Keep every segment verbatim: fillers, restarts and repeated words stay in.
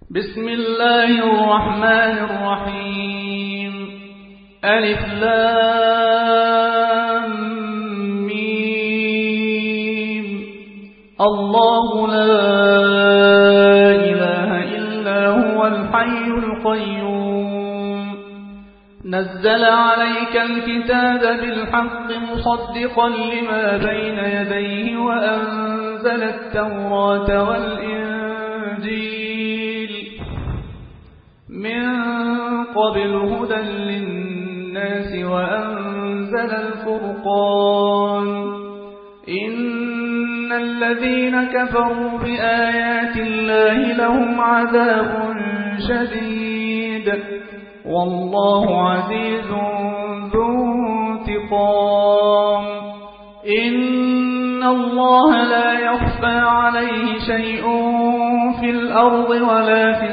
بسم الله الرحمن الرحيم. ألف لام ميم. الله لا إله إلا هو الحي القيوم. نزل عليك الكتاب بالحق مصدقا لما بين يديه وأنزل التوراة والإنجيل من قبل هدى للناس وأنزل الفرقان. إن الذين كفروا بآيات الله لهم عذاب شديد والله عزيز ذو انتقام. إن الله لا يخفى عليه شيء في الأرض ولا في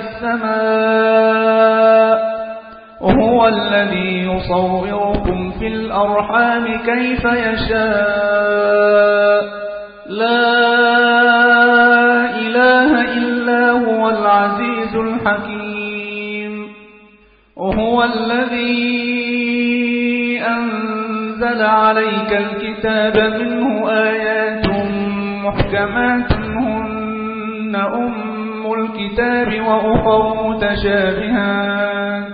السماء وهو الذي يصوركم في الأرحام كيف يشاء. لا إله إلا هو العزيز الحكيم. وهو الذي أنزل عليك الكتاب منه آيات محكمات هن أم الكتاب وأخر متشابهات.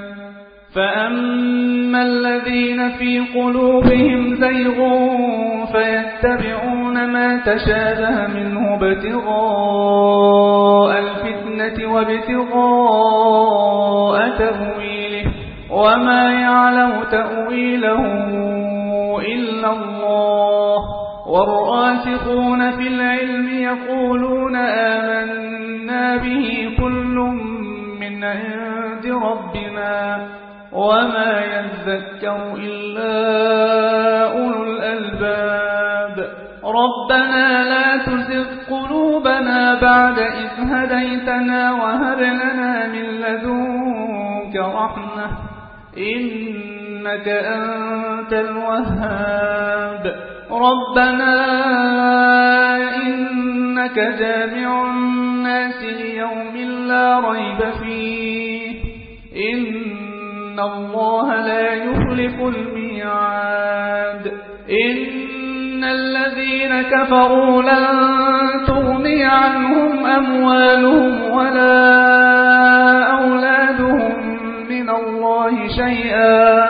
فأما الذين في قلوبهم زيغ فيتبعون ما تشابه منه ابتغاء الفتنة وابتغاء تأويله وما يعلم تأويله إلا الله. والراسخون في العلم يقولون آمنا به كل من عند ربنا وما يذكر إلا أولو الألباب. ربنا لا تزغ قلوبنا بعد إذ هديتنا وهب لنا من لدنك رحمة إنك أنت الوهاب. ربنا إنك جامع الناس ليوم لا ريب فيه إن الله لا يخلف الميعاد. إن الذين كفروا لن تغني عنهم أموالهم ولا أولادهم من الله شيئا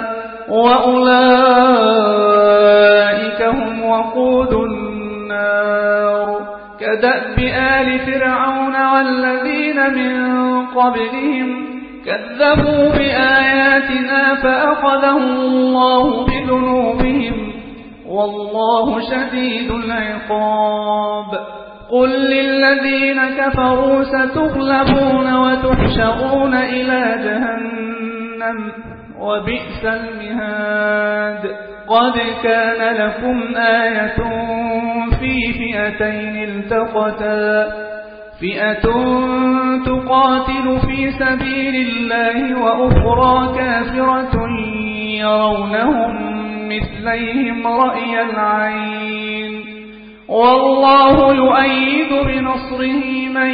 وأولئك هم وقود النار. كدأب آل فرعون والذين من قبلهم كذبوا بآياتنا فأخذهم الله بذنوبهم والله شديد العقاب. قل للذين كفروا ستغلبون وتحشرون إلى جهنم وبئس المهاد. قد كان لكم آية في فئتين التقتا فئة تقاتل في سبيل الله وأخرى كافرة يرونهم مثليهم رأي العين والله يؤيد بنصره من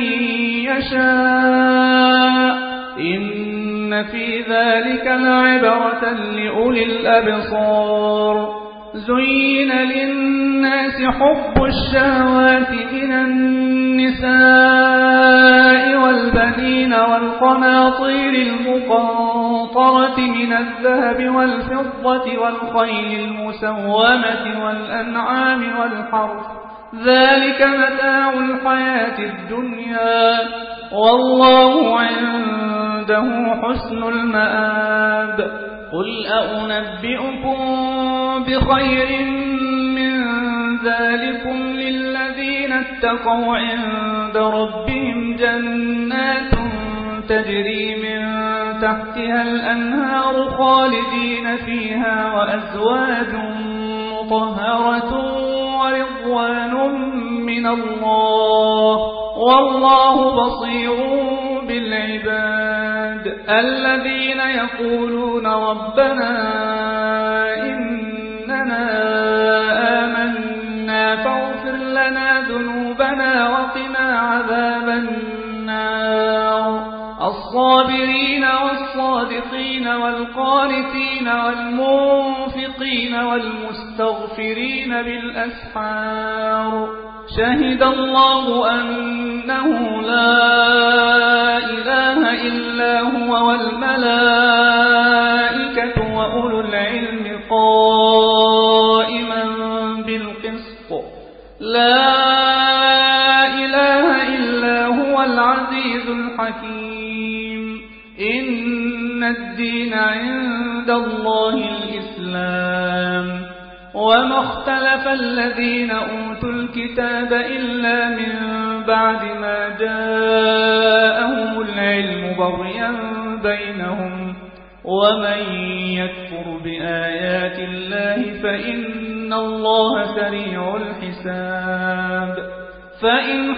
يشاء. إن في ذلك لعبرة لأولي الأبصار. زين للناس حب الشهوات من النساء والبنين والقناطير المقنطرة من الذهب والفضة والخيل المسومة والأنعام والحرث ذلك متاع الحياة الدنيا والله عنده حسن المآب. قل أنبئكم بخير من ذلكم للذين اتقوا عند ربهم جنات تجري من تحتها الأنهار خالدين فيها وأزواج مطهرة ورضوان من الله والله بصير بالعباد. الذين يقولون ربنا إننا آمنا فاغفر لنا ذنوبنا وقنا عذاب النار. والصابرين والصادقين والقانتين والمنفقين والمستغفرين بالأسحار شهد الله أنه لا إله إلا هو والملائكة وأولو العلم قائما بالقسط لا إله إلا هو العزيز الحكيم إن الدين عند الله الإسلام وما اختلف الذين أوتوا الكتاب إلا من بعد ما جاءهم العلم بغيا بينهم ومن يكفر بآيات الله فإن الله سريع الحساب فإن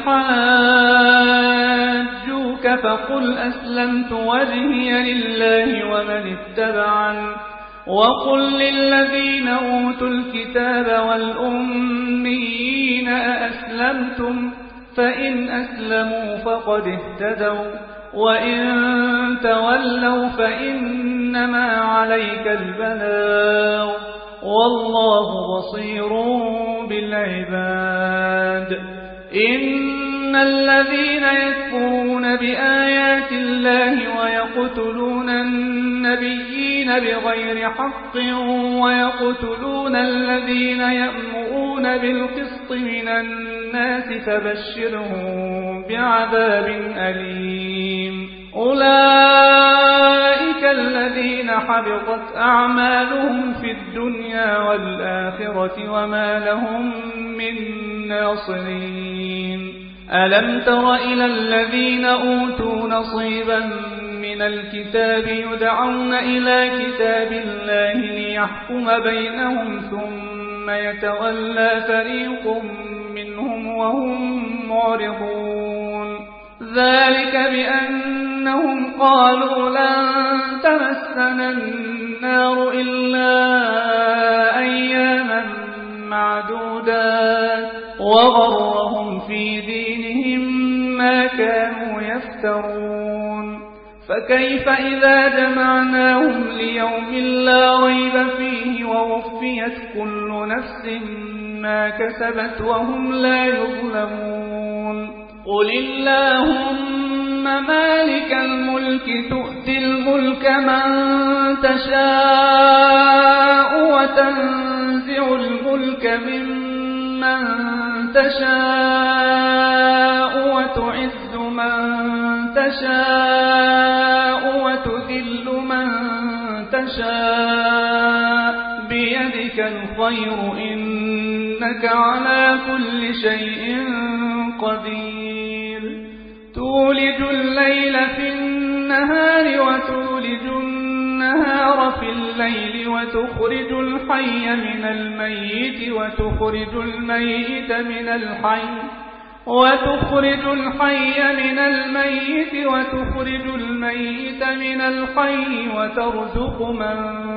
حاجوك فقل أسلمت وجهي لله ومن اتبعني وقل للذين أوتوا الكتاب والأميين أأسلمتم فإن أسلموا فقد اهتدوا وإن تولوا فإنما عليك البلاغ والله بصير بالعباد إن الذين يكفرون بآيات الله ويقتلون النبيين بغير حق ويقتلون الذين يأمرون بالقسط من الناس فبشرهم بعذاب أليم أولئك الذين حبطت أعمالهم في الدنيا والآخرة وما لهم من ناصرين ألم تر إلى الذين أوتوا نصيبا من الكتاب يدعون إلى كتاب الله ليحكم بينهم ثم يتولى فريق منهم وهم معرضون ذلك بأنهم قالوا لن تمسنا النار إلا أياما معدودات وغرهم في دينهم ما كانوا يفترون فكيف إذا جمعناهم ليوم لا ريب فيه ووفيت كل نفس ما كسبت وهم لا يظلمون قل اللهم مالك الملك تؤتي الملك من تشاء وتنزع الملك ممن تشاء وتعز من تشاء وتذل من تشاء بيدك الخير إنك على كل شيء قدير تولج الليل في النهار وتولج النهار في الليل وتخرج الحي من الميت وتخرج الميت من الحي وتخرج الحي من الميت وتخرج الميت من الحي وترزق من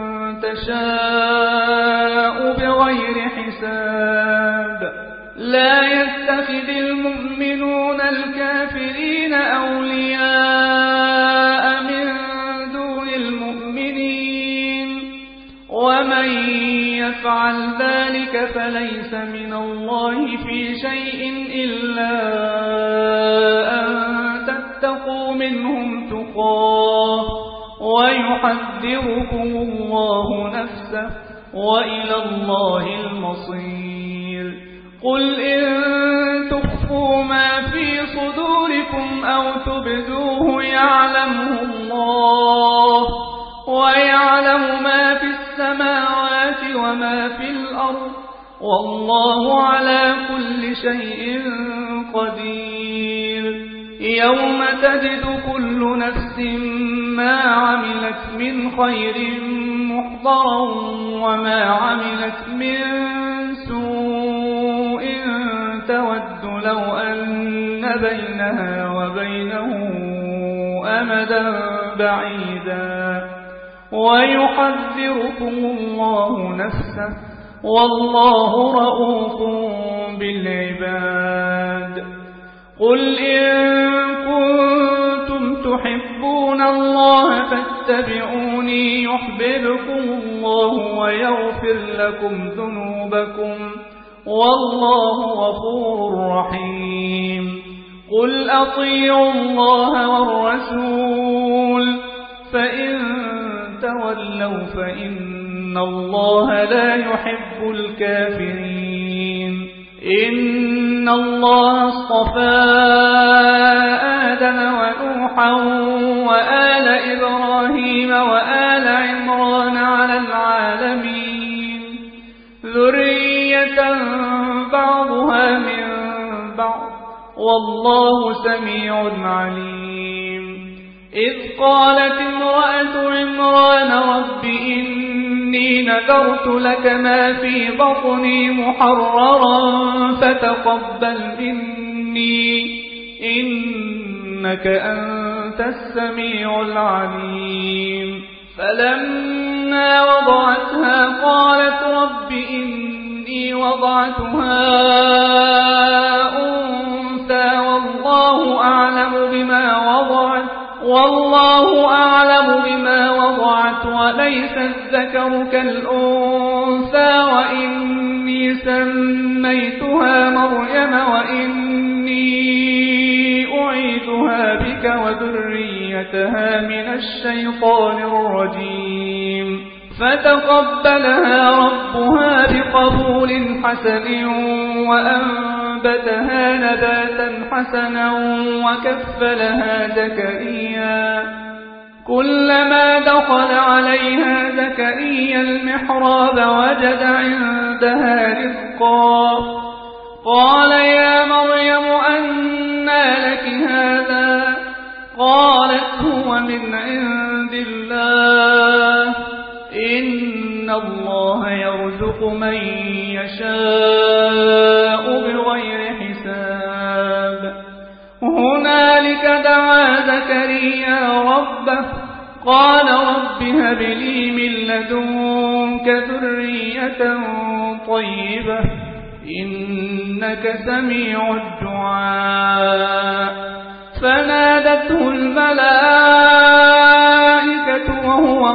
تشاء بغير حساب لا يتخذ المؤمنون الكافرين أولياء من دون المؤمنين ومن يفعل ذلك فليس من الله في شيء إلا أن تتقوا منهم تقاه ويحذركم الله نفسه وإلى الله المصير قل إن تخفوا ما في صدوركم أو تبدوه يعلمه الله ويعلم ما في السماوات وما في الأرض والله على كل شيء قدير يوم تجد كل نفس ما عملت من خير محضرا وما عملت من سوء تود لو أن بينها وبينه أمدا بعيدا ويحذركم الله نفسه والله رؤوف بالعباد قل إن كنتم تحبون الله فاتبعوني يحببكم الله ويغفر لكم ذنوبكم والله غفور رحيم قل أطيعوا الله والرسول فإن تولوا فإن الله لا يحب الكافرين إن الله اصطفى آدم ونوحا وآل إبراهيم وآل عمران على العالمين ذرية بعضها من بعض والله سميع عليم إذ قالت امرأة عمران رب إني نذرت لك ما في بطني محررا فتقبل مني إنك أنت السميع العليم فلما وضعتها قالت رب إني وضعتها أنثى والله أعلم بما وضعت والله أعلم بما وضعت وليس الذكر كالأنثى وإني سميتها مريم وإني أعيذها بك وذريتها من الشيطان الرجيم فتقبلها ربها بقبول حسن وأنبتها نباتا حسنا وكفلها زكريا كلما دخل عليها زكريا المحراب وجد عندها رزقا قال يا مريم أنى لك هذا قالت هو من عند الله إن الله يرزق من يشاء بغير حساب هنالك دعا زكريا ربه قال رب هب لي من لدنك ذرية طيبة إنك سميع الدعاء فنادته الملائكة وهو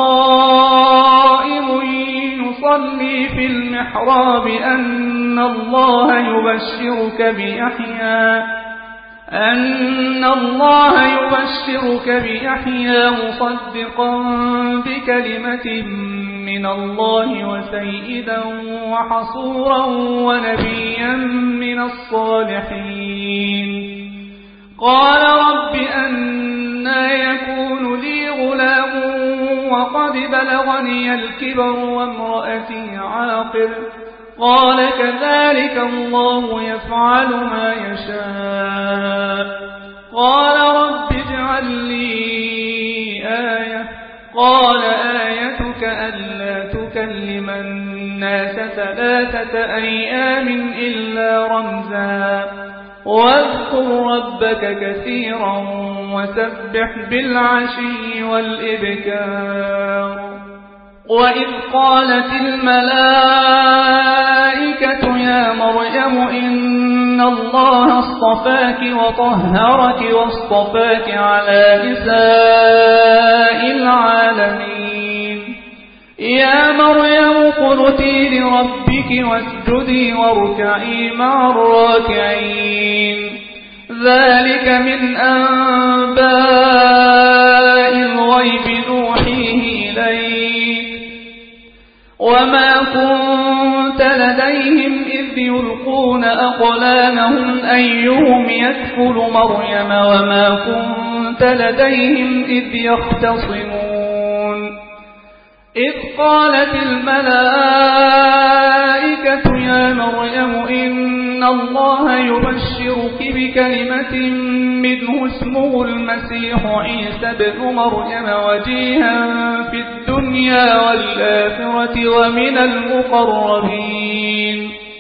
قائم يصلي في المحراب أن الله يبشرك بيحيى أن الله يبشرك بيحيى مصدقا بكلمة من الله وسيدا وحصورا ونبيا من الصالحين قال رب أنى يكون لي غلام وقد بلغني الكبر وامرأتي عاقر قال كذلك الله يفعل ما يشاء قال رب اجعل لي آية قال آيتك ألا تكلم الناس ثلاثة أيام إلا رمزا واذكر ربك كثيرا وسبح بالعشي والإبكار وإذ قالت الملائكة يا مريم إن الله اصطفاك وطهرك واصطفاك على نساء العالمين يا مريم قنتي لربك واسجدي واركعي مع الراكعين ذلك من أنباء الغيب نوحيه إليك وما كنت لديهم إذ يلقون أقلامهم أيهم يكفل مريم وما كنت لديهم إذ يختصمون إذ قالت الملائكة يا مريم إن الله يبشرك بكلمة منه اسمه المسيح عيسى ابن مريم وجيها في الدنيا والآخرة ومن المقربين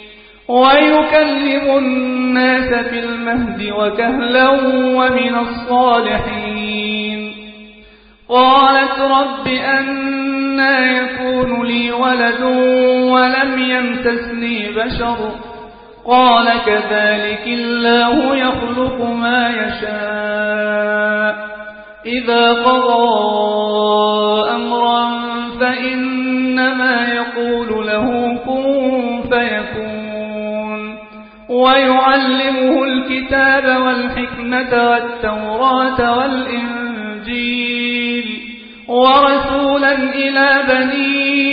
ويكلم الناس في المهد وكهلا ومن الصالحين قالت رب أنى يكون لي ولد ولم يمسسني بشر قال كذلك الله يخلق ما يشاء إذا قضى أمرا فإنما يقول له كن فيكون ويعلمه الكتاب والحكمة والتوراة والإنجيل ورسولا إلى بني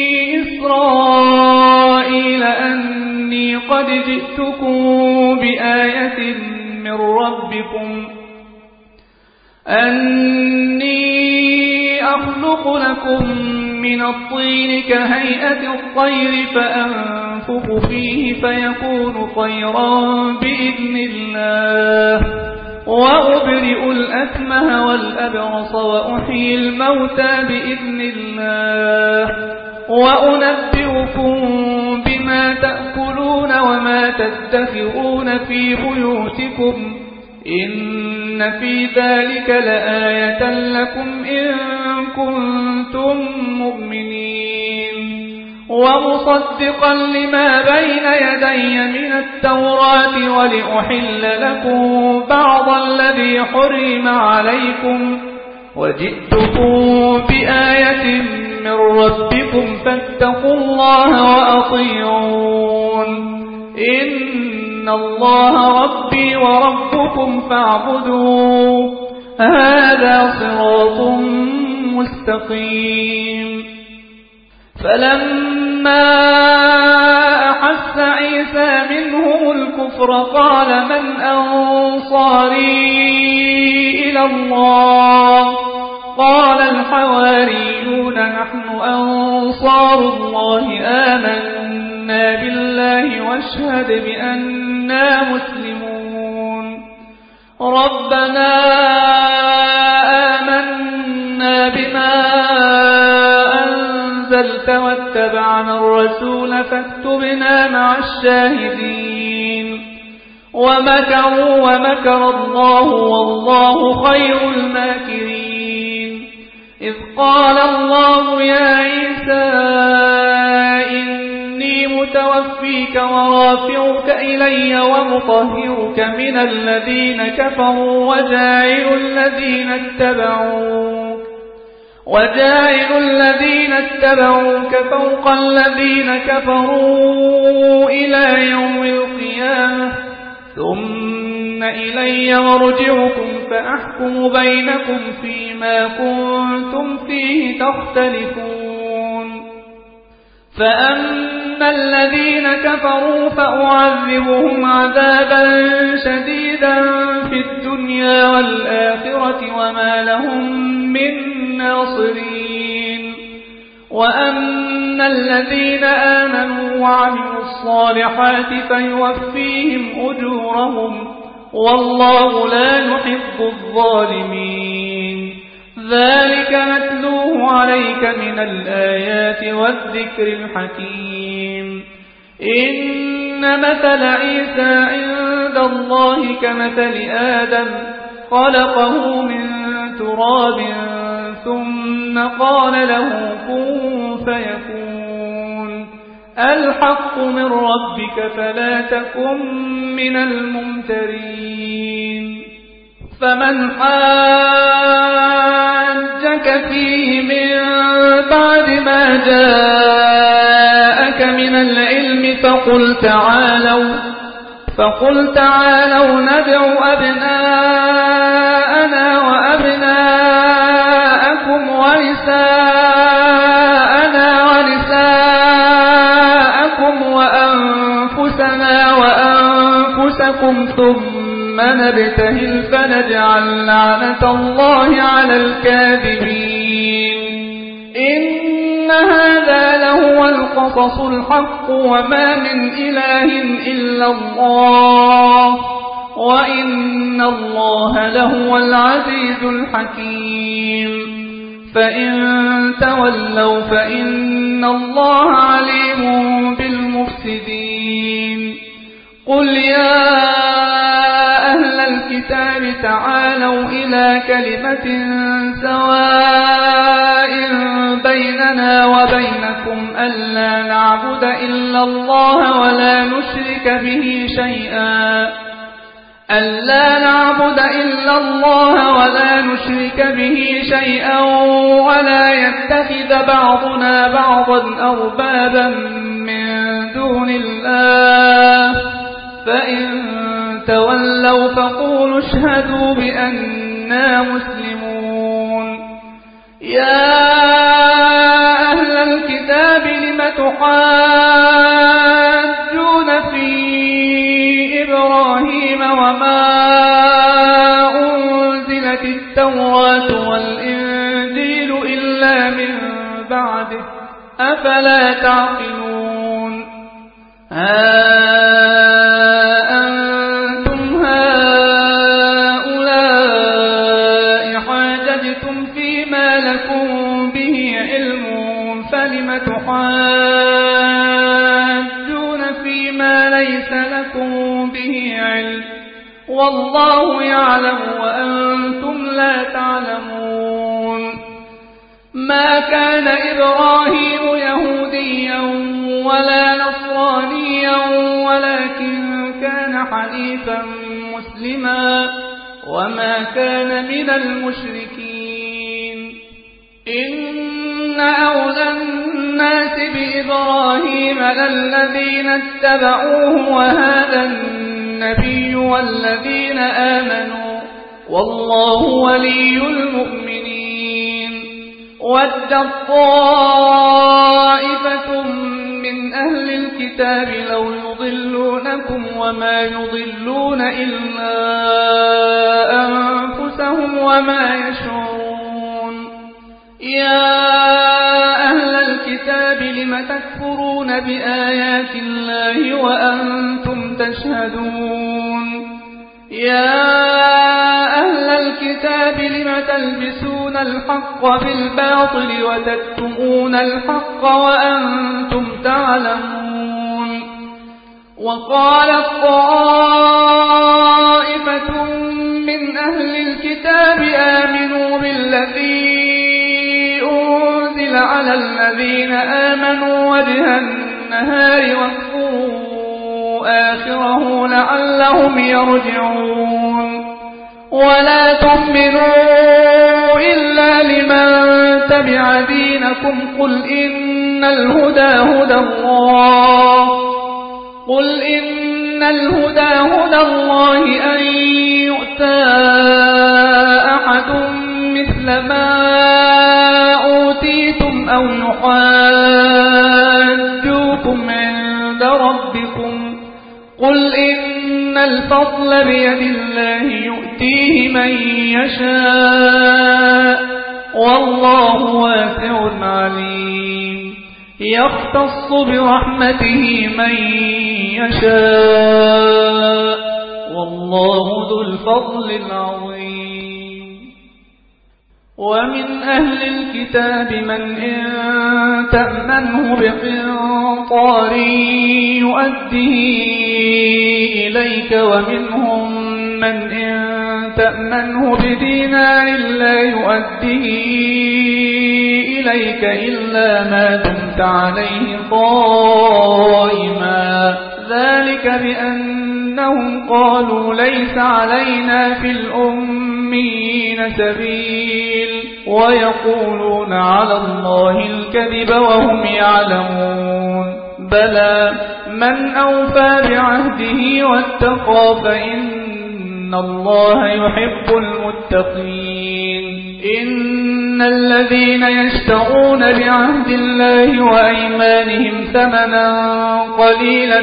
إسرائيل أني قد جئتكم بآية من ربكم أني أخلق لكم من الطين كهيئة الطير فأنفخ فيه فيكون طيرا بإذن الله وأبرئ الأكمه والأبرص وأحيي الموتى بإذن الله وأنبئكم بما تأكلون وما تدخرون في بيوتكم إن في ذلك لآية لكم إن كنتم مؤمنين ومصدقا لما بين يدي من التوراة ولأحل لكم بعض الذي حرم عليكم وجئتكم بآية من ربكم فاتقوا الله وأطيعون إن الله ربي وربكم فاعبدوه هذا صراط مستقيم. فلما أحس عيسى منهم الكفر قال من أنصاري إلى الله قال الحواريون نحن أنصار الله آمنا بالله واشهد بأننا مسلمون ربنا آمنا بما أنزلت واتبعنا الرسول فاكتبنا مع الشاهدين ومكروا ومكر الله والله خير الماكرين. إذ قال الله يا عيسى إني متوفيك ورافعك إلي ومطهرك من الذين كفروا وجاعل الذين اتبعوك وجاعل الذين اتبعوك فوق الذين كفروا إلى يوم القيامة ثم إلي مرجعكم فأحكم بينكم فيما كنتم فيه تختلفون. فأما الذين كفروا فأعذبهم عذابا شديدا في الدنيا والآخرة وما لهم من ناصرين. وأما الذين آمنوا وعملوا الصالحات فيوفيهم أجورهم والله لا يحب الظالمين. ذلك نتلوه عليك من الآيات والذكر الحكيم. إن مثل عيسى عند الله كمثل آدم خلقه من تراب ثم قال له كن فيكون الحق من ربك فلا تكن من الممترين. فمن حاجك فيه من بعد ما جاءك من العلم فقل تعالوا فقل تعالوا ندع أبناءنا وأبناءكم ونساءنا ونساءكم وأنفسنا وأنفسكم ثم نبتهل فنجعل لعنة الله على الكاذبين. إن هذا لهو القصص الحق وما من إله إلا الله وإن الله لهو العزيز الحكيم. فإن تولوا فإن الله عليم بالمفسدين. قل يا أهل الكتاب تعالوا إلى كلمة سواء بيننا وبينكم ألا نعبد إلا الله ولا نشرك به شيئا ألا نعبد إلا الله ولا ولا نشرك به شيئا ولا يتخذ بعضنا بعضا أربابا من دون الله فإن تولوا فقولوا اشهدوا بأننا مسلمون. يا أهل الكتاب لم تحاجون في إبراهيم وما أنزلت التوراة والإنجيل إلا من بعده أفلا تعقلون. ها أنتم هؤلاء حاججتم فيما لكم به علم فلم تحاجون فيما ليس لكم به علم والله يعلم وأنتم لا تعلمون. ما كان إبراهيم يهوديا ولا نصرانيا ولكن كان حنيفا مسلما وما كان من المشركين. إن أولى الناس بإبراهيم للذين اتبعوه وهذا النبي والذين آمنوا والله ولي المؤمنين. ودت طائفة من أهل الكتاب لو يضلونكم وما يضلون إلا أنفسهم وما يشعرون. يا أهل الكتاب لم تكفرون بآيات الله وأنتم تشهدون. يا أهل الكتاب لم تلبسون الحق بالباطل وتكتمون الحق وأنتم تعلمون. وقالت طائفة من أهل الكتاب آمنوا بالذي أنزل على الذين آمنوا وجه النهار واكفروا آخره لعلهم يرجعون. ولا تؤمنوا إلا لمن تبع دينكم قل إن الهدى هدى الله قل إن الهدى هدى الله أن يؤتى أحد مثل ما أوتيتم أو يحاجوكم عند ربكم قل إن الفضل بيد الله يؤتيه من يشاء والله واسع عليم. يختص برحمته من يشاء والله ذو الفضل العظيم. ومن أهل الكتاب من إن تأمنه بقنطار يؤديه إليك ومنهم من إن تأمنه بدينار لا يؤديه إليك إلا ما دمت عليه قائما ذلك بأنهم قالوا ليس علينا في الأميين سبيل ويقولون على الله الكذب وهم يعلمون. بلى من أوفى بعهده واتقى فإن الله يحب المتقين. إن الذين يشترون بعهد الله وأيمانهم ثمنا قليلا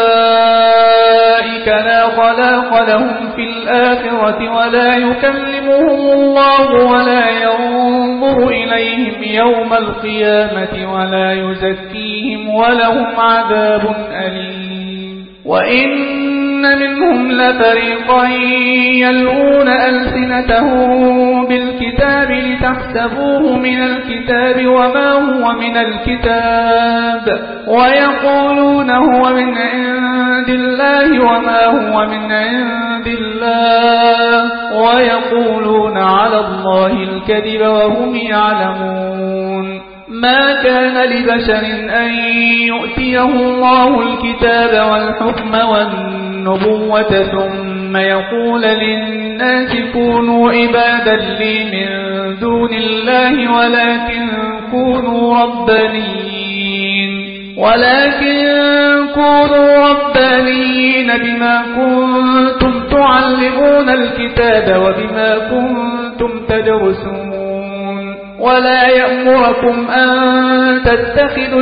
أولئك لا خلاق لهم في الآخرة ولا يكلمهم الله ولا ينظر إليهم يوم القيامة ولا يزكيهم ولهم عذاب أليم. وإن منهم لفريقا يلؤون ألسنتهم بالكتاب لتحسبوه من الكتاب وما هو من الكتاب ويقولون هو من عند الله وما هو من عند الله ويقولون على الله الكذب وهم يعلمون. ما كان لبشر أن يؤتيه الله الكتاب والحكم والنبوة ثم ثم يقول للناس كونوا عبادا لي من دون الله ولكن كونوا ربانيين ولكن كونوا ربانيين بما كنتم تعلمون الكتاب وبما كنتم تدرسون ولا يأمركم أن تتخذوا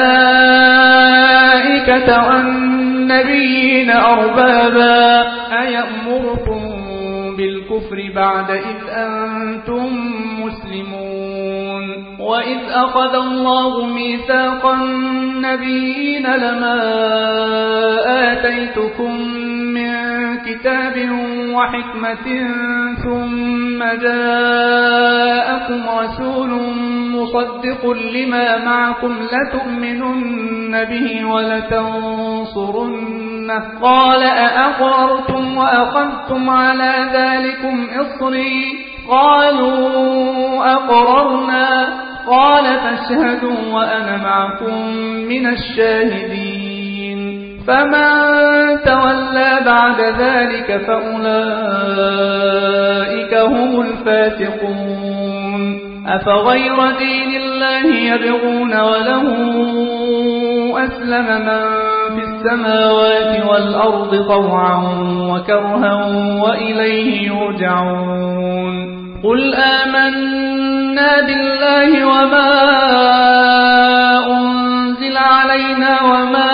الملائكة والنبيين أربابا أيأمركم بالكفر بعد إذ أنتم مسلمون وإذ أخذ الله ميثاق النبيين لما آتيتكم من كتاب وحكمة ثم جاءكم رسول مصدق لما معكم لتؤمنن به ولتنصرنه قال أأقررتم وأخذتم على ذلكم إصري قالوا أقررنا قال فاشهدوا وأنا معكم من الشاهدين فمن تولى بعد ذلك فأولئك هم الفاسقون أفغير دين الله يبغون وله أسلم من في السماوات والأرض طوعا وكرها وإليه يرجعون قل آمنا بالله وما أنزل علينا وما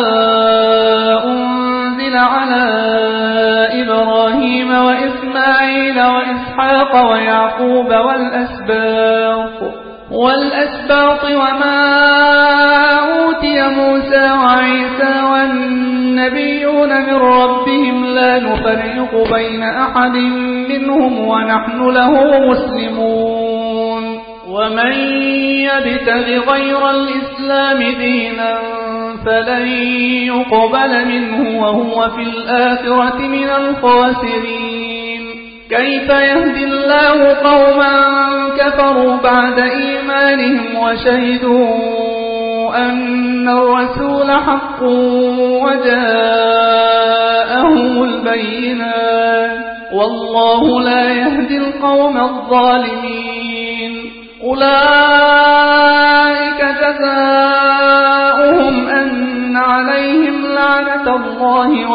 أنزل على إبراهيم وإسماعيل وإسحاق ويعقوب والأسباط والأسباط وما أوتي موسى وعيسى والنبيون من ربهم لا نفرق بين أحد منهم ونحن له مسلمون ومن يبتغ غير الإسلام دينا فلن يقبل منه وهو في الآخرة من الخاسرين كيف يهدي الله قوما كفروا بعد إيمانهم وشهدوا أن الرسول حق وجاءهم البينات والله لا يهدي القوم الظالمين أولئك جزاؤهم أن عليهم لعنة الله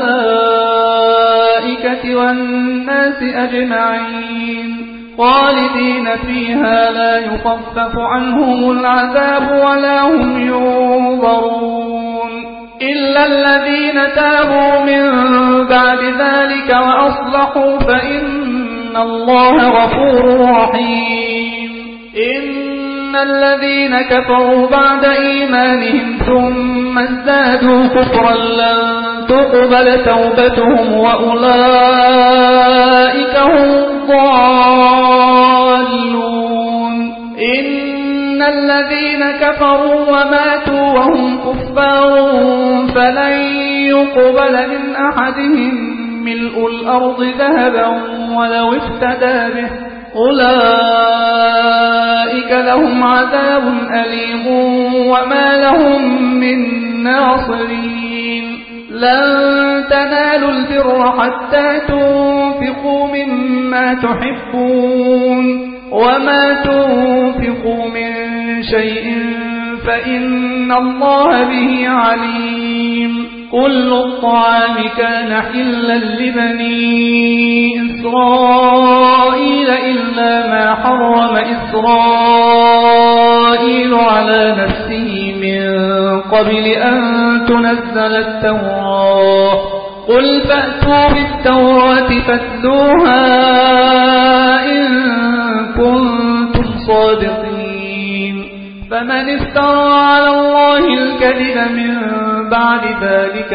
والملائكة والناس أجمعين خالدين فيها لا يخفف عنهم العذاب ولا هم ينظرون إلا الذين تابوا من بعد ذلك وأصلحوا فإن الله غفور رحيم إن الذين كفروا بعد إيمانهم ثم ازدادوا كفرا لن تقبل توبتهم وأولئك هم الضالون إن الذين كفروا وماتوا وهم كفار فلن يقبل من أحدهم ملء الأرض ذهبا ولو افتدى به أولئك لهم عذاب أليم وما لهم من ناصرين لن تنالوا البر حتى تنفقوا مما تحبون وما تنفقوا من شيء فإن الله به عليم كل الطعام كان حلا لبني إسرائيل إلا ما حرم إسرائيل على نفسه من قبل أن تنزل التوراة قل فأتوا بالتوراة فاتلوها إن كنتم صادقين فمن افترى على الله الكذب من بعد ذلك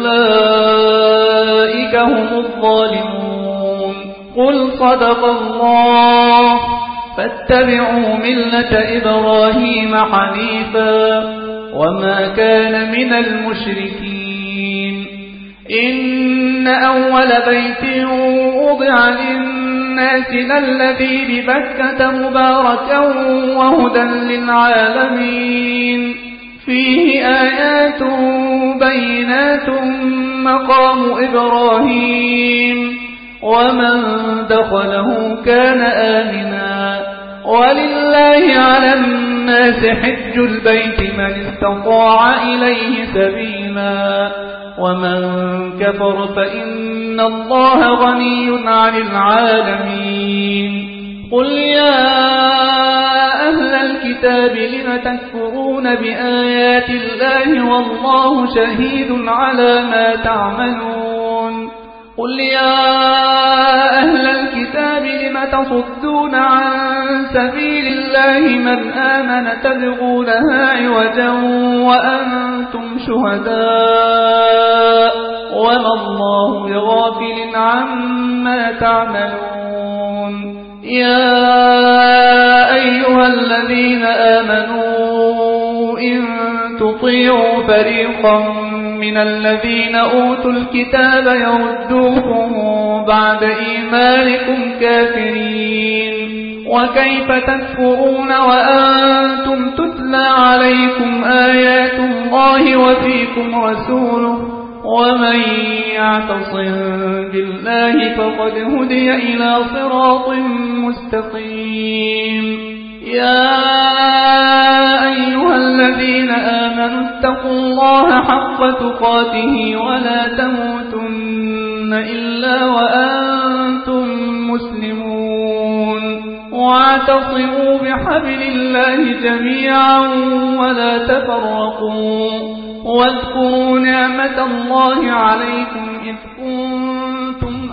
فأولئك هم الظالمون قل صدق الله فاتبعوا ملة إبراهيم حنيفا وما كان من المشركين إن أول بيت وضع للناس للذي ببكة مباركا وهدى للعالمين فيه آيات بينات مقام إبراهيم ومن دخله كان آمنا ولله على الناس حج البيت من استطاع إليه سبيلا ومن كفر فإن الله غني عن العالمين قل يا أهل الكتاب لم تكفرون بآيات الله والله شهيد على ما تعملون قل يا أهل الكتاب لم تصدون عن سبيل الله من آمن تبغونها عوجا وأنتم شهداء وما الله بغافل عما تعملون يا أيها الذين آمنوا إن تطيعوا فريقا من الذين أوتوا الكتاب يردوكم بعد إيمانكم كافرين وكيف تكفرون وأنتم تتلى عليكم آيات الله وفيكم رسوله ومن يعتصم بالله فقد هدي إلى صراط مستقيم يا أيها الذين آمنوا اتقوا الله حق تقاته ولا تموتن إلا وأنتم مسلمون واعتصموا بحبل الله جميعا ولا تفرقوا واذكروا نعمة الله عليكم إذ كنتم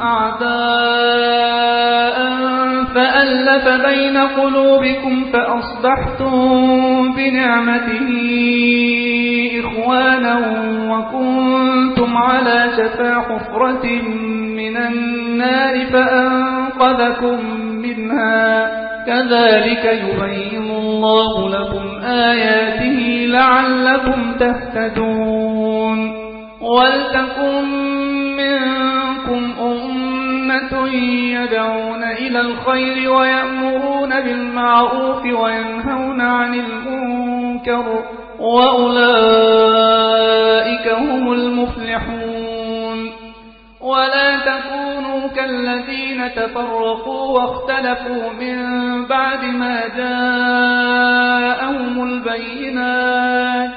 أعداء فألف بين قلوبكم فأصبحتم بنعمته إخوانا وكنتم على شفا حفرة من النار فأنقذكم منها كذلك يبين الله لكم آياته لعلكم تهتدون ولتكن منكم أمة يدعون إلى الخير ويأمرون بالمعروف وينهون عن المنكر وأولئك هم المفلحون ولا تكونوا كالذين تفرقوا واختلفوا من بعد ما جاءهم البينات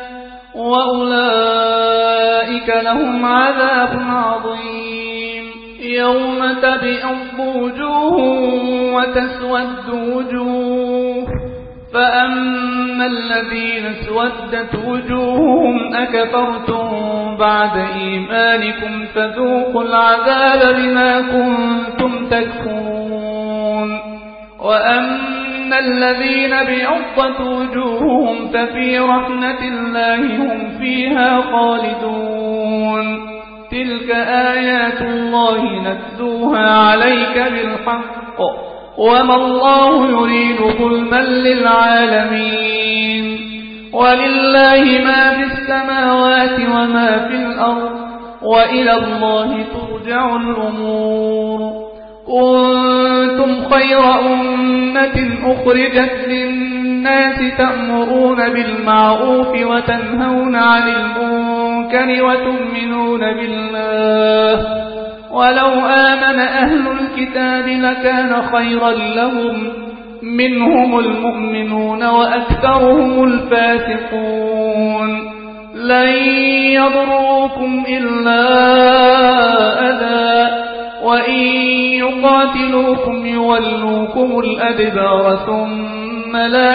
وأولئك لهم عذاب عظيم يوم تبيض وجوه وتسود وجوه فأما الذين اسودت وجوههم أكفرتم بعد إيمانكم فذوقوا العذاب بما كنتم تكفرون وأما الذين ابيضت وجوههم ففي رحمة الله هم فيها خالدون تلك آيات الله نتلوها عليك بالحق وما الله يريد ظلما للعالمين ولله ما في السماوات وما في الأرض وإلى الله ترجع الأمور كنتم خير أمة أخرجت للناس تأمرون بالمعروف وتنهون عن المنكر وتؤمنون بالله ولو آمن أهل الكتاب لكان خيرا لهم منهم المؤمنون وأكثرهم الفاسقون لن يضروكم إلا أذى وإن يقاتلوكم يولوكم الأدبار ثم لا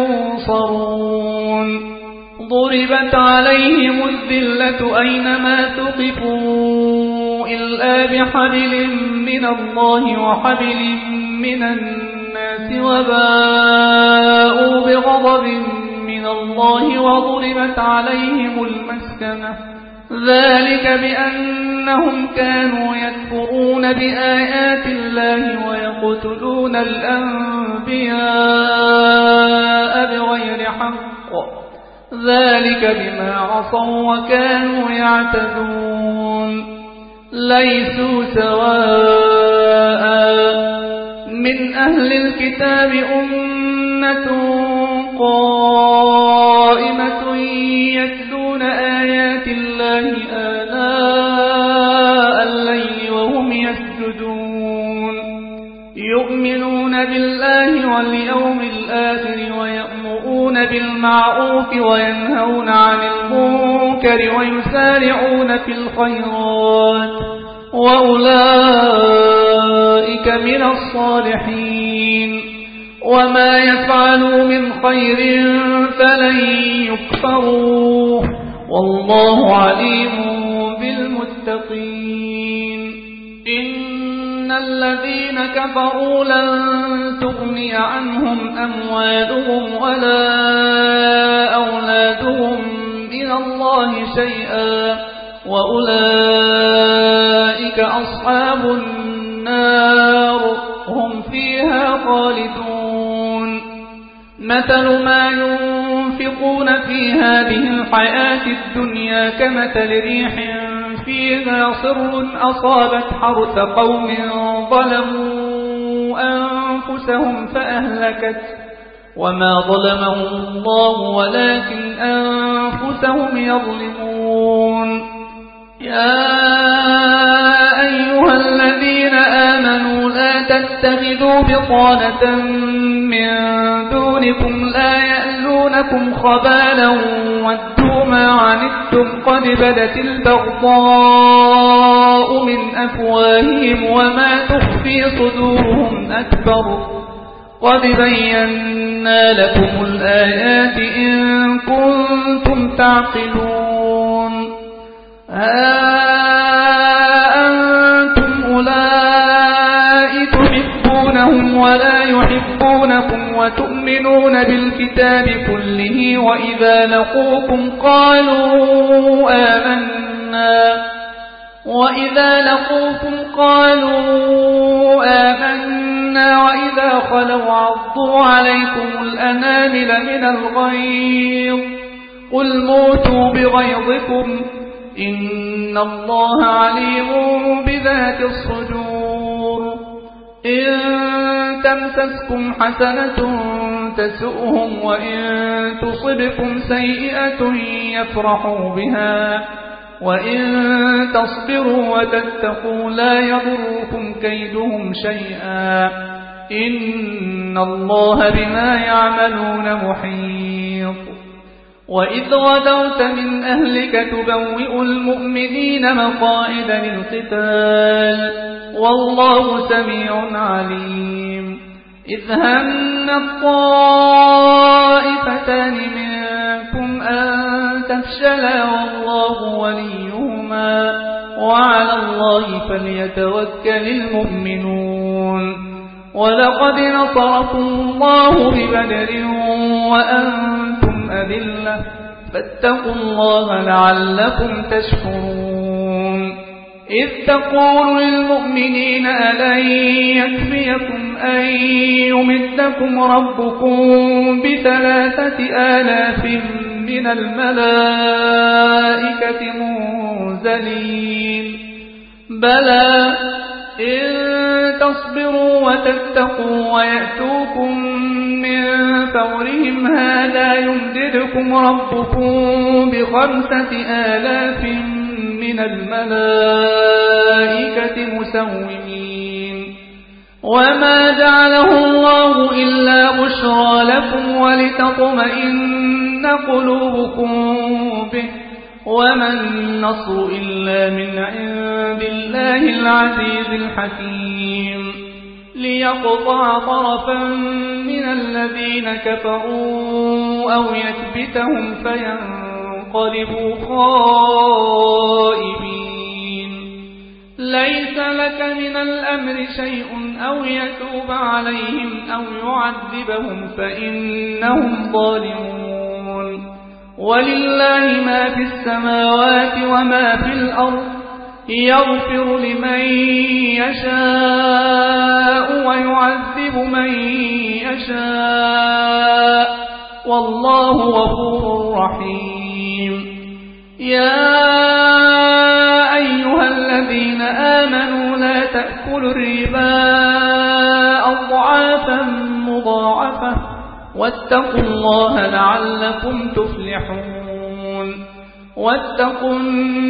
ينصرون ضربت عليهم الذلة أينما ثقفوا إلا بحبل من الله وحبل من الناس وباءوا بغضب من الله وضربت عليهم المسكنة ذلك بأنهم كانوا يكفرون بآيات الله ويقتلون الأنبياء بغير حق ذلك بما عصوا وكانوا يعتدون ليسوا سواء من أهل الكتاب أمة قائمة يتلون آيات الله آناء يؤمنون بالله واليوم الآخر ويأمرون بالمعروف وينهون عن المنكر ويسارعون في الخيرات وأولئك من الصالحين وما يفعلوا من خير فلن يكفروه والله عليم بالمتقين. إن الذين كفروا لن تغني عنهم أموالهم ولا أولادهم من الله شيئا وأولئك أصحاب النار هم فيها خالدون. مثل ما ينفقون في هذه الحياة الدنيا كمثل ريح فيها صر أصابت حرث قوم ظلموا أنفسهم فأهلكت وما ظلمهم الله ولكن أنفسهم يظلمون. يا أيها الذين آمنوا لا تتخذوا بطانة من دونكم لا يألونكم خبالا ودوا ما عنتم قد بدت البغضاء من أفواههم وما تخفي صدورهم أكبر قد بينا لكم الآيات إن كنتم تعقلون. ها أنتم أولئك تحبونهم ولا يحبونكم وتؤمنون بالكتاب كله وإذا لقوكم قالوا آمنا وإذا لقوكم قالوا آمنا وإذا خلوا عضوا عليكم الأنامل من الغيظ قل موتوا بغيظكم إن الله عليم بذات الصدور. إن تمسسكم حسنة تسؤهم وإن تصبكم سيئة يفرحوا بها وإن تصبروا وتتقوا لا يضركم كيدهم شيئا إن الله بما يعملون محيط. وإذ غدوت من أهلك تبوئ المؤمنين مقاعد للقتال والله سميع عليم. إذ هم الطائفتان منكم أن تفشلا والله وليهما وعلى الله فليتوكل المؤمنون. ولقد نصركم الله ببدر وأنتم أذلة فاتقوا الله لعلكم تشكرون. إذ تقول للمؤمنين ألن يكفيكم أن يمدكم ربكم بثلاثة آلاف من الملائكة منزلين بلى إن تصبروا وتتقوا ويأتوكم من فورهم هذا يمددكم ربكم بخمسة آلاف من الملائكة مسومين. وما جعله الله إلا بشرى لكم ولتطمئن قلوبكم به وما النصر إلا من عند الله العزيز الحكيم. ليقطع طرفا من الذين كفروا أو يكبتهم فينقلبوا خائبين. ليس لك من الأمر شيء أو يتوب عليهم أو يعذبهم فإنهم ظالمون. ولله ما في السماوات وما في الأرض يغفر لمن يشاء ويعذب من يشاء والله غفور رحيم. يا أيها الذين آمنوا لا تأكلوا الربا أضعافا مضاعفة واتقوا الله لعلكم تفلحون. واتقوا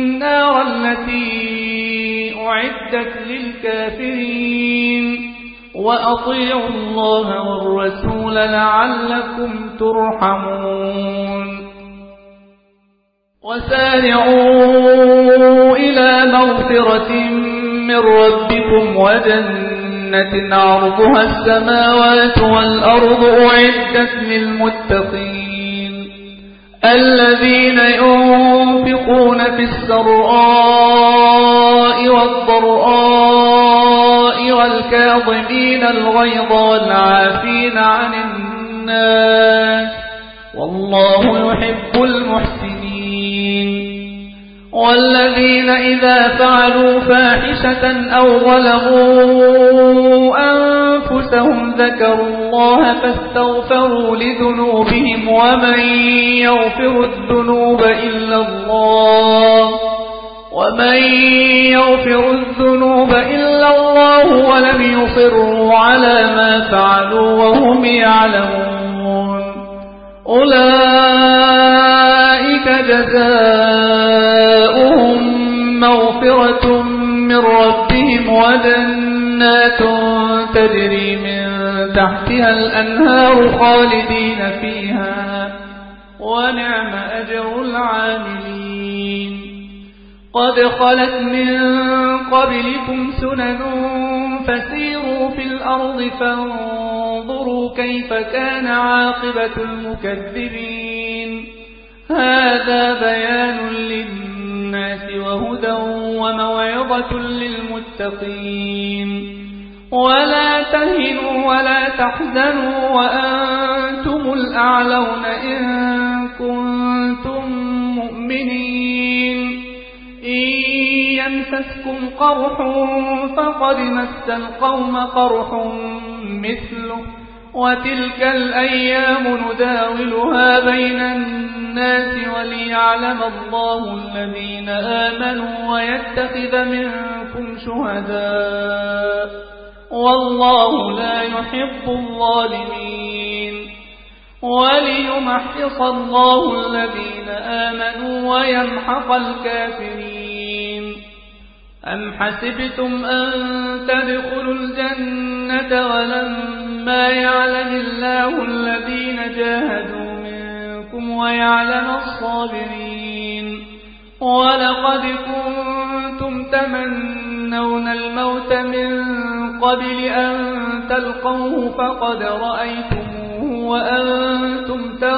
النار التي أعدت للكافرين وأطيعوا الله والرسول لعلكم ترحمون وسارعوا إلى مغفرة من ربكم وجنة عرضها السماوات والأرض أعدت للمتقين الذين ينفقون في السراء والضراء والكاظمين الغيظ والعافين عن الناس والله يحب المحسنين والذين إذا فعلوا فاحشة أو ظلموا أنفسهم ذكروا الله فاستغفروا لذنوبهم ومن يغفر الذنوب إلا الله ومن يغفر الذنوب إلا الله ولم يصروا على ما فعلوا وهم يعلمون أولئك جزاؤهم مغفرة من ربهم وجنات تجري من تحتها الأنهار خالدين فيها ونعم أجر العاملين قد خلت من قبلكم سنن فسيروا في الأرض فانظروا كيف كان عاقبة المكذبين هذا بيان للناس وهدى وموعظة للمتقين ولا تهنوا ولا تحزنوا وأنتم الأعلون إن كنتم مؤمنين إن يمسسكم قرح فقد مس القوم قرح مثله وتلك الأيام نداولها بين الناس وليعلم الله الذين آمنوا ويتخذ منكم شهداء والله لا يحب الظالمين وليمحص الله الذين آمنوا ويمحق الكافرين أم حسبتم أن تدخلوا الجنة ولما يعلم الله الذين جاهدوا منكم ويعلم الصابرين ولقد كنتم تمنون الموت من قبل أن تلقوه فقد رأيتموه وأنتم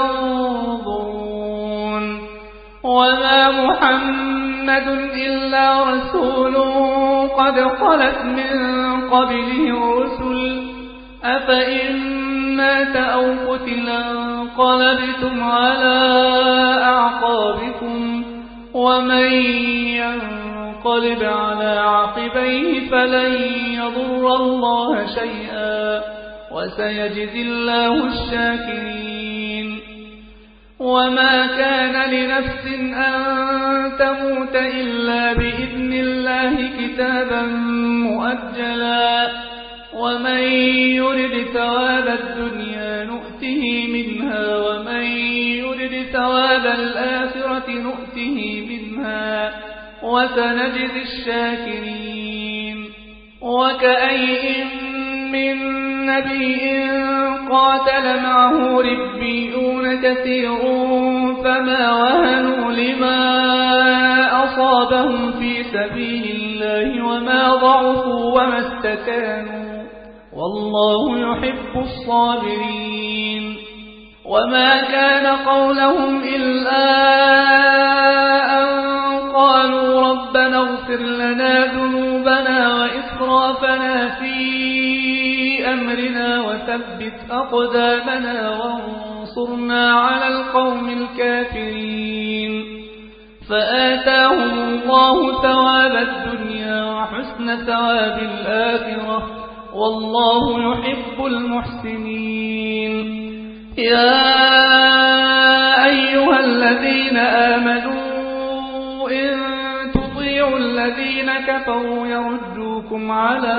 تنظرون وما محمد إلا رسول قد خلت من قبله الرسل أفإن مات أو قتل انقلبتم على أعقابكم ومن ينقلب على عقبيه فلن يضر الله شيئا وسيجزي الله الشاكرين وما كان لنفس أن تموت إلا بإذن الله كتابا مؤجلا ومن يرد ثواب الدنيا نؤته منها ومن يرد ثواب الآخرة نؤته منها وسنجزي الشاكرين وكأين من نبي قاتل معه ربيون كثير فما وهنوا لما أصابهم في سبيل الله وما ضعفوا وما استكانوا والله يحب الصابرين وما كان قولهم إلا أن قالوا ربنا اغفر لنا ذنوبنا وإسرافنا في أمرنا وثبت أقدامنا وانصرنا على القوم الكافرين فآتاهم الله ثواب الدنيا وحسن ثواب الآخرة والله يحب المحسنين يا أيها الذين آمنوا إن تطيعوا الذين كفروا يردوكم على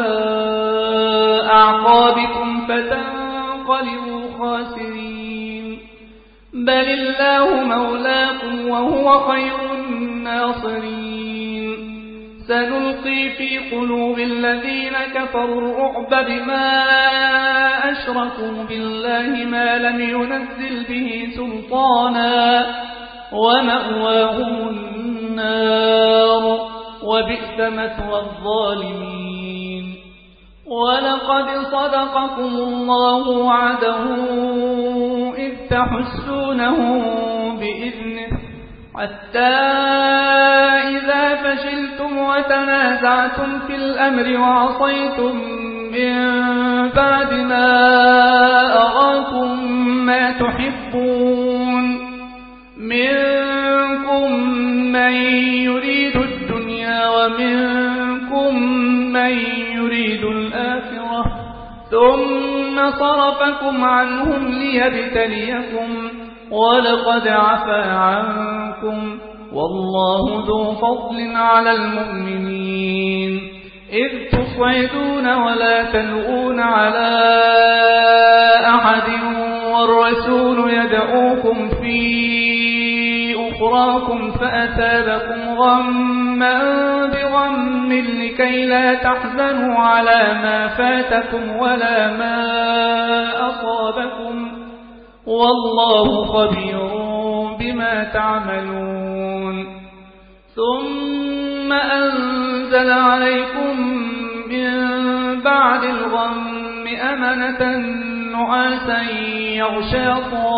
أعقابكم فتنقلبوا خاسرين بل الله مولاكم وهو خير الناصرين سنلقي في قلوب الذين كفروا الرعب بما أشركوا بالله ما لم ينزل به سلطانا ومأواهم النار وبئس مثوى الظالمين. ولقد صدقكم الله وعده إذ تحسونهم بإذنه حتى إذا فشلتم وتنازعتم في الأمر وعصيتم من بعد ما أراكم ما تحبون منكم من يريد الدنيا ومنكم من يريد الآخرة ثم صرفكم عنهم ليبتليكم ولقد عفا عنكم والله ذو فضل على المؤمنين إذ تصعدون ولا تلؤون على أحد والرسول يدعوكم في أخراكم فأثابكم غما بغم لكي لا تحزنوا على ما فاتكم ولا ما أصابكم والله خبير بما تعملون. ثم أنزل عليكم من بعد الغم أمنة نعاسا يغشى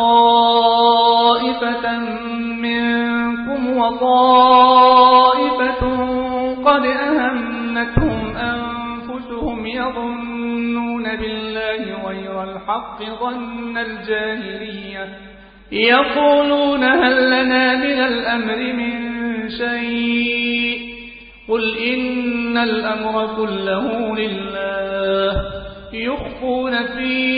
طائفة منكم وطائفة قد أهمتهم أنفسهم يظنون بالله غير الحق ظن الجاهلية يقولون هل لنا من الأمر من شيء قل إن الأمر كله لله يخفون في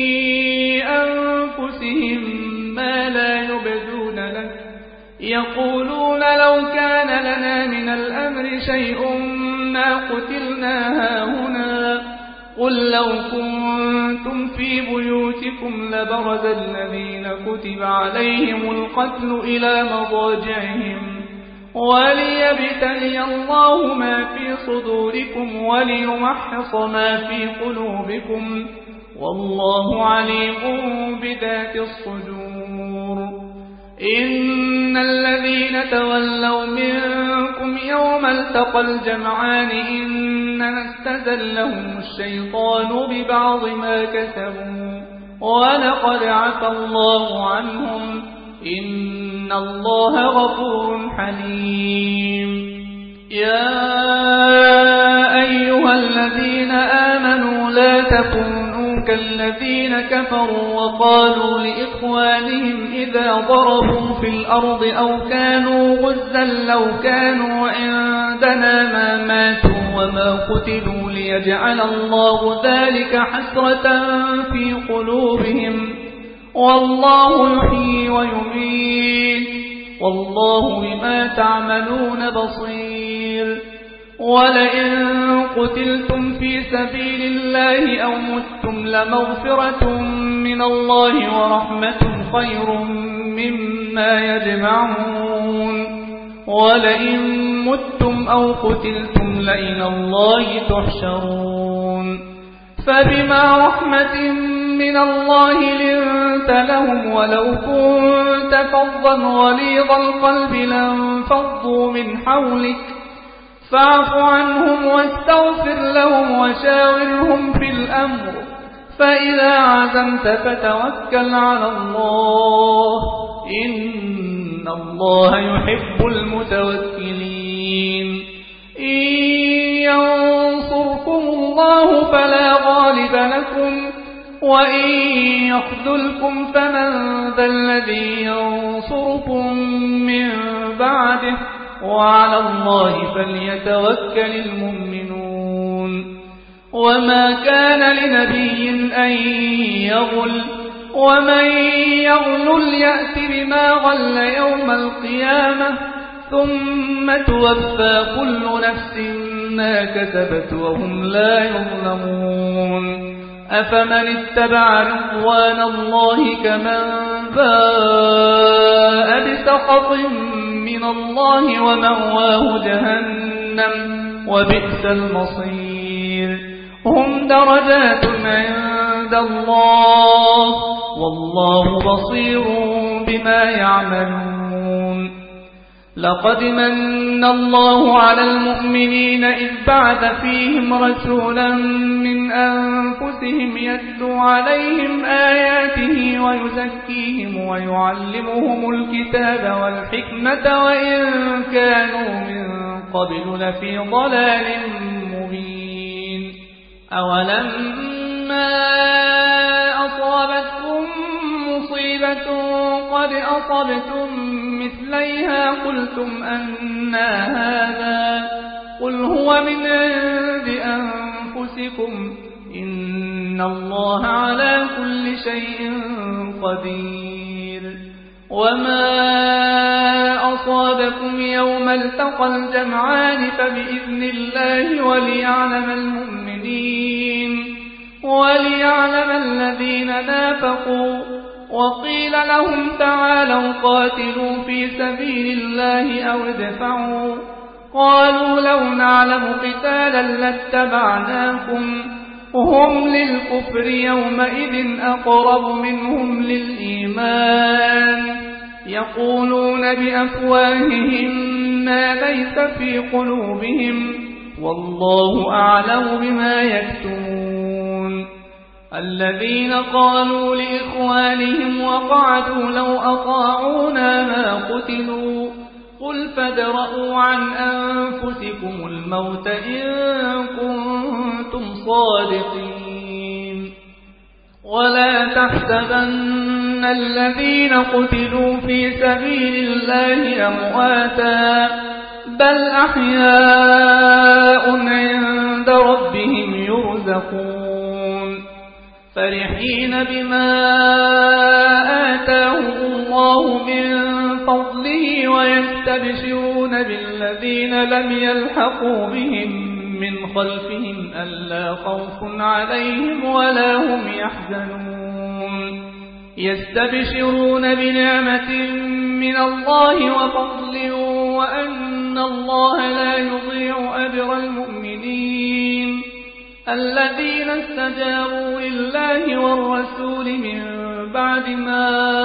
أنفسهم ما لا يبدون لك يقولون لو كان لنا من الأمر شيء ما قتلنا هاهنا قل لو كنتم في بيوتكم لبرز الذين كتب عليهم القتل إلى مضاجعهم وليبتلي الله ما في صدوركم وليمحص ما في قلوبكم والله عليم بذات الصدور. إن الذين تولوا منكم يوم التقى الجمعان إنما استزلهم الشيطان ببعض ما كسبوا ولقد عفى الله عنهم إن الله غفور حليم. يا أيها الذين آمنوا لا تكونوا كالذين كفروا وقالوا لإخوانهم إذا ضربوا في الأرض أو كانوا غزا لو كانوا عندنا ما ماتوا وما قتلوا ليجعل الله ذلك حسرة في قلوبهم والله يحيي ويميت والله بما تعملون بصير. ولئن قتلتم في سبيل الله أو متم لمغفرة من الله ورحمة خير مما يجمعون. ولئن متم أو قتلتم لإلى الله تحشرون. فبما رحمة من الله لنت لهم ولو كنت فظا غليظ القلب لانفضوا من حولك فاعف عنهم واستغفر لهم وشاورهم في الأمر فإذا عزمت فتوكل على الله إن الله يحب المتوكلين. إن ينصركم الله فلا غالب لكم وإن يخذلكم فمن ذا الذي ينصركم من بعده وعلى الله فليتوكل المؤمنون. وما كان لنبي أن يغل ومن يغل يأت بما غل يوم القيامة ثم توفى كل نفس ما كسبت وهم لا يظلمون. أفمن اتبع رضوان الله كمن باء بسخط من الله ومأواه جهنم جهنم وبئس المصير هم درجات عند الله والله بصير بما يعملون لقد من الله على المؤمنين إذ بعث فيهم رسولا من أنفسهم يتلو عليهم آياته ويزكيهم ويعلمهم الكتاب والحكمة وإن كانوا من قبل لفي ضلال مبين أولما أصابتكم مصيبة قد أصبتم مثليها قلتم أنى هذا قل هو من عند أنفسكم إن الله على كل شيء قدير وما أصابكم يوم التقى الجمعان فبإذن الله وليعلم المؤمنين وليعلم الذين نافقوا وقيل لهم تعالوا قاتلوا في سبيل الله أو ادفعوا قالوا لو نعلم قتالا لاتبعناكم هم للكفر يومئذ أقرب منهم للإيمان يقولون بأفواههم ما ليس في قلوبهم والله أعلم بما يكتمون الذين قالوا لإخوانهم وقعدوا لو أطاعونا ما قتلوا قل فادرءوا عن أنفسكم الموت إن كنتم صادقين ولا تحسبن الذين قتلوا في سبيل الله أمواتا بل أحياء عند ربهم يرزقون فرحين بما آتاهم الله من فضله ويستبشرون بالذين لم يلحقوا بهم من خلفهم ألا خوف عليهم ولا هم يحزنون يستبشرون بنعمة من الله وفضل وأن الله لا يضيع أجر المؤمنين الذين استجابوا لله والرسول من بعد ما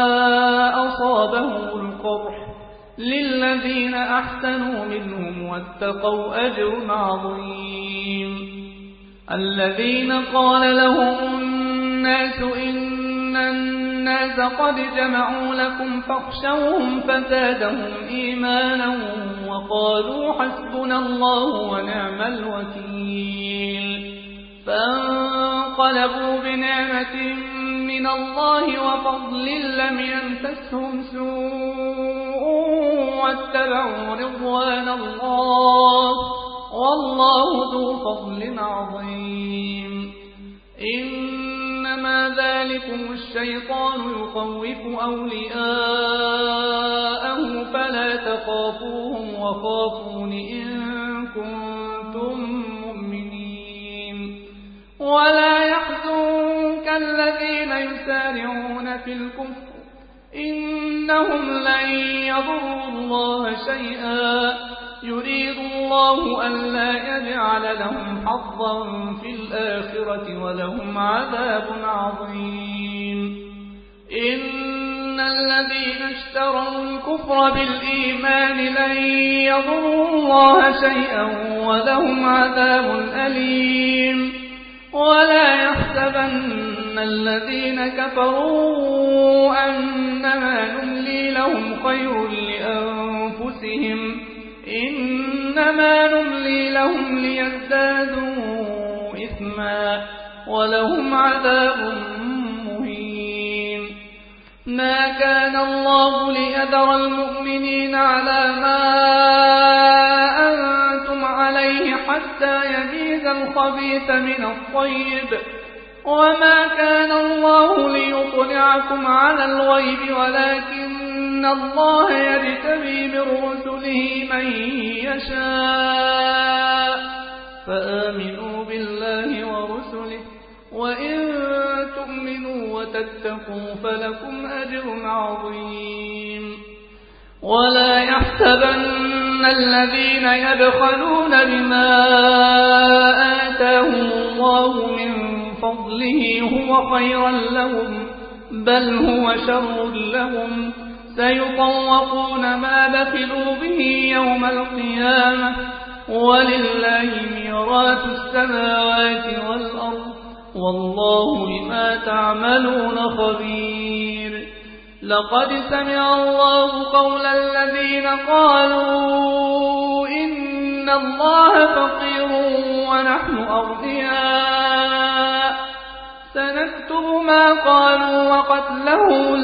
أصابهم القرح للذين أحسنوا منهم واتقوا أجر عظيم الذين قال لهم الناس إن الناس قد جمعوا لكم فاخشوهم فزادهم إيمانا وقالوا حسبنا الله ونعم الوكيل فانقلبوا بنعمة من الله وفضل لم يمسسهم سوء واتبعوا رضوان الله والله ذو فضل عظيم إنما ذلكم الشيطان يخوف أولياءه فلا تخافوهم وخافون إن كنتم مؤمنين ولا يحزنك الذين يسارعون في الكفر إنهم لن يضروا الله شيئا يريد الله ألا يجعل لهم حظا في الآخرة ولهم عذاب عظيم إن الذين اشتروا الكفر بالإيمان لن يضروا الله شيئا ولهم عذاب أليم ولا يحسبن الذين كفروا أنما نملي لهم خير لأنفسهم إنما نملي لهم ليزدادوا إثما ولهم عذاب مهين ما كان الله ليذر المؤمنين على ما أنتم عليه حتى يميز الخبيث من الطيب وما كان الله ليطلعكم على الغيب ولكن الله يجتبي من رسله من يشاء فآمنوا بالله ورسله وإن تؤمنوا وتتقوا فلكم أجر عظيم ولا يحسبن الذين يبخلون بما آتاهم الله من فضله هو خيرا لهم بل هو شر لهم سيطوقون ما بخلوا به يوم القيامة ولله ميراث السماوات والأرض والله بما تعملون خبير. لقد سمع الله قول الذين قالوا إن الله فقير ونحن أغنياء سنكتب ما قالوا وقتلهم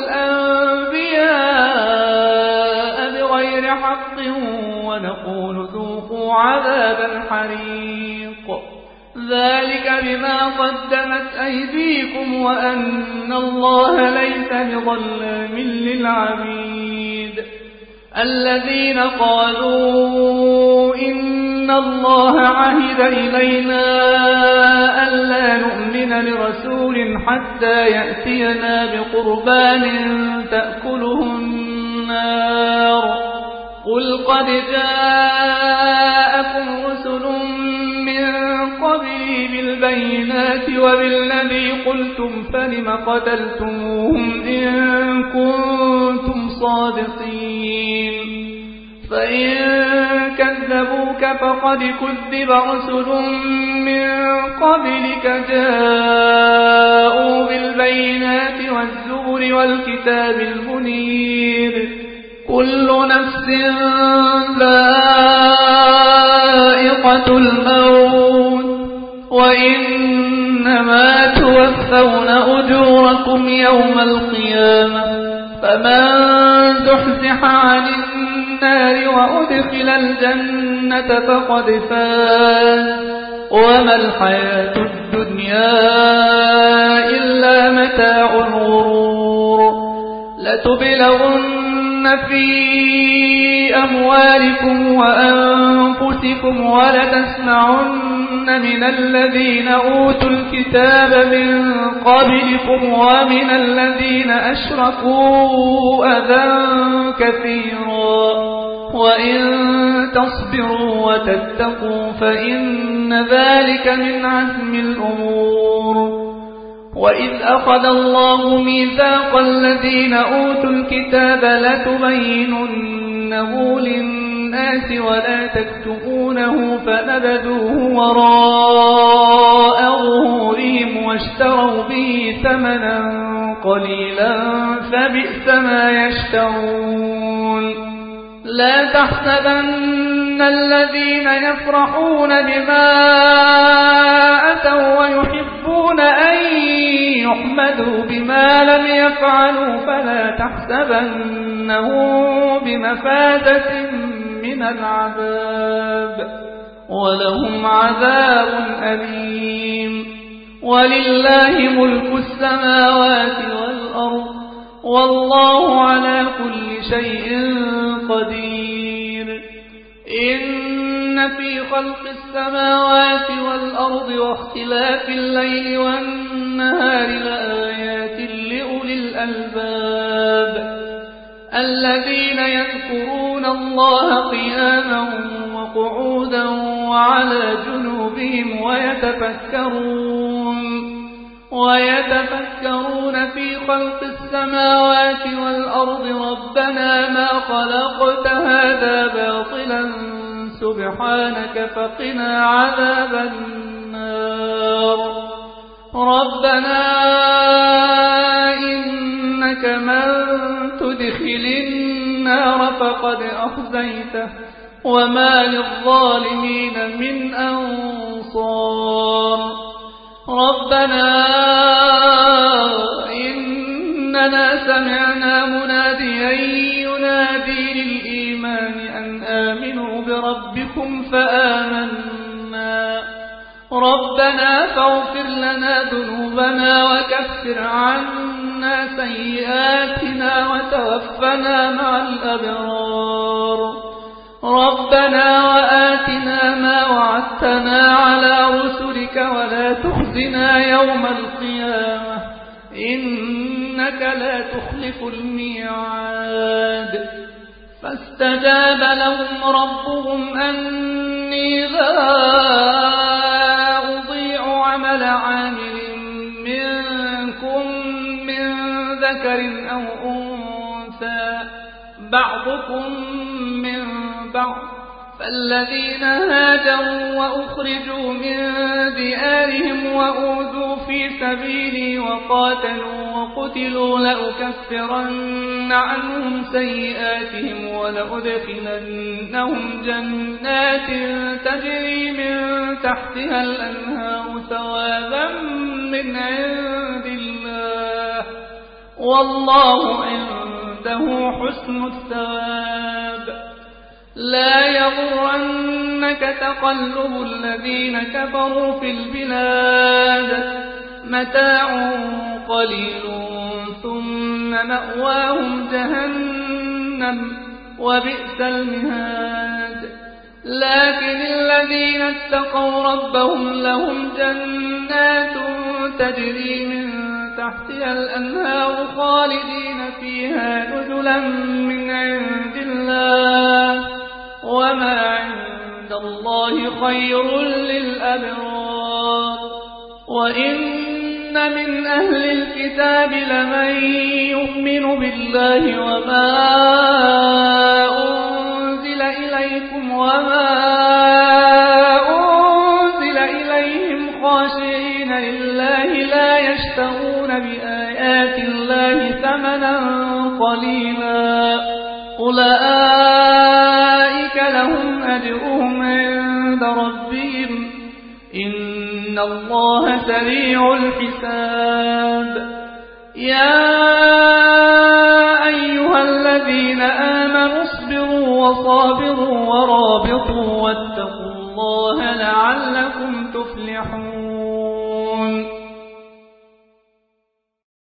الأنبياء بغير حق ونقول ذوقوا عذاب الحريق ذلك بما قدمت أيديكم وأن الله ليس بظلام للعبيد. الذين قالوا إن الله عهد إلينا ألا نؤمن لرسول حتى يأتينا بقربان تأكله النار قل قد جاءكم رسل من قبلي بالبينات وبالذي قلتم فلم قتلتموهم إن كنتم صادقين فإن كذبوك فقد كذب رسل من قبلك جاءوا بالبينات والزبر والكتاب المنير كل نفس ذائقة الموت وإنما توفون أجوركم يوم القيامة فمن زحزح عن النار وأدخل الجنة فقد فاز وما الحياة الدنيا إلا متاع الغرور. لتبلغن في أموالكم وأنفسكم ولتسمعن من الذين أوتوا الكتاب من قبلكم ومن الذين أشركوا أذى كثيرا وإن تصبروا وتتقوا فإن ذلك من عزم الأمور. وإذ أخذ الله ميثاق الذين أوتوا الكتاب لتبيننه للناس ولا تكتمونه فنبذوه وراء ظهورهم واشتروا به ثمنا قليلا فبئس ما يشترون. لا تحسبن الذين يفرحون بما أتوا ويحبون أن يحمدوا بما لم يفعلوا فلا تحسبنه بمفازة من العذاب ولهم عذاب أليم. ولله ملك السماوات والأرض والله على كل شيء قدير. إن في خلق السماوات والأرض واختلاف الليل والنهار لآيات لأولي الألباب الذين يذكرون الله قياما وقعودا وعلى جنوبهم ويتفكرون ويتفكرون في خلق السماوات والأرض ربنا ما خلقت هذا باطلا سبحانك فقنا عذاب النار. ربنا إنك من تدخل النار فقد أخزيته وما للظالمين من أنصار. ربنا إننا سمعنا مناديا ينادي للإيمان أن آمنوا بربكم فآمنا ربنا فاغفر لنا ذنوبنا وكفر عنا سيئاتنا وتوفنا مع الأبرار. ربنا وآتنا ما وعدتنا على رسلك ولا تخزنا يوم القيامة إنك لا تخلف الميعاد. فاستجاب لهم ربهم أني لا أضيع عمل عامل منكم من ذكر أو أنثى بعضكم من بعض فالذين هاجروا وأخرجوا من ديارهم وأوذوا في سبيلي وقاتلوا وقتلوا لأكفرن عنهم سيئاتهم ولأدخلنهم جنات تجري من تحتها الأنهار ثوابا من عند الله والله عنده حسن الثواب. لا يغرنك تقلب الذين كفروا في البلاد متاع قليل ثم مأواهم جهنم وبئس المهاد. لكن الذين اتقوا ربهم لهم جنات تجري من تحتها الأنهار خالدين فيها نزلا من عند الله وما عند الله خير للأبرار. وإن من أهل الكتاب لمن يؤمن بالله وما أنزل إليكم وما أنزل إليهم خاشعين لله لا يشترون بآيات الله ثمنا قليلا أولئك لهم أجرهم عند ربهم إن الله سريع الحساب. يا